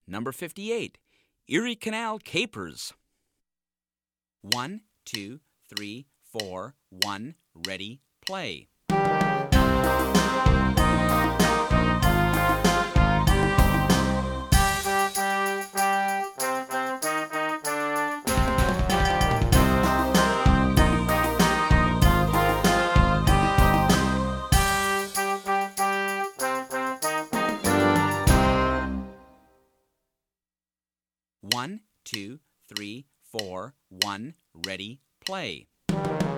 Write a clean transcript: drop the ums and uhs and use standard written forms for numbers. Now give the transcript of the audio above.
Number 58. Erie Canal Capers. 1, 2, 3, 4, 1, ready, play. One, two, three, four, one, ready, play.